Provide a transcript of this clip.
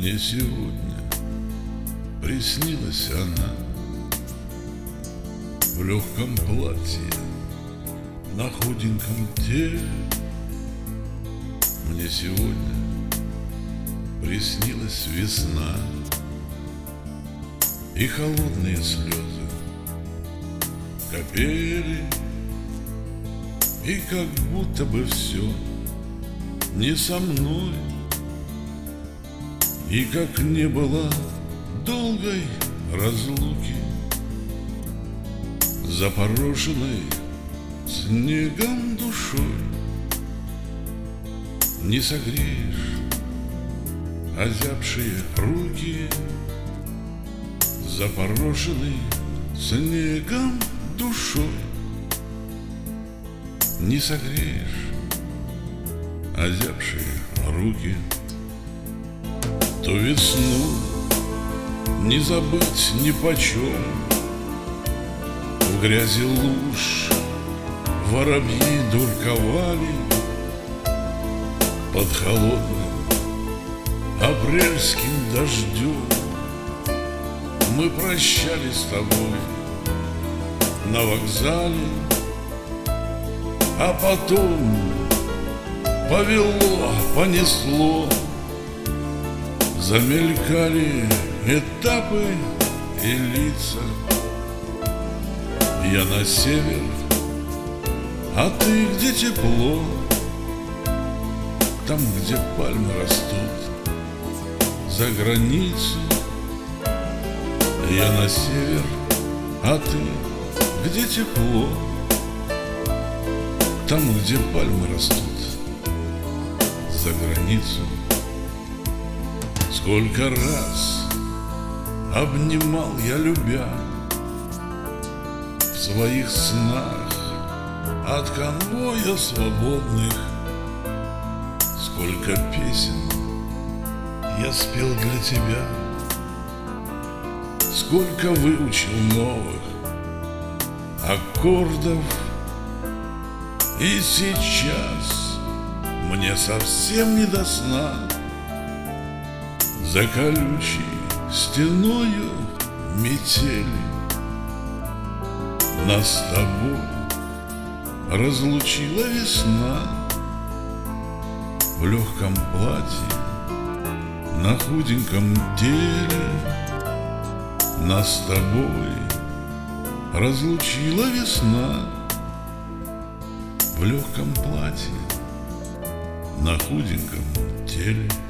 Мне сегодня приснилась она в легком платье на худеньком теле. Мне сегодня приснилась весна и холодные слезы капели, и как будто бы все не со мной, и как не было долгой разлуки, запорошенной снегом душой. Не согреешь озябшие руки, запорошенной снегом душой. Не согреешь озябшие руки. То весну не забыть ни почем. В грязи луж воробьи дурковали, под холодным апрельским дождем мы прощались с тобой на вокзале, а потом повело, понесло. Замелькали этапы и лица. Я на север, а ты где тепло, там, где пальмы растут, за границей. Я на север, а ты где тепло, там, где пальмы растут, за границу. Сколько раз обнимал я, любя, в своих снах от конвоя свободных. Сколько песен я спел для тебя, сколько выучил новых аккордов. И сейчас мне совсем не до сна. За колючей стеною метели нас с тобой разлучила весна. В легком платье на худеньком теле нас с тобой разлучила весна. В легком платье на худеньком теле.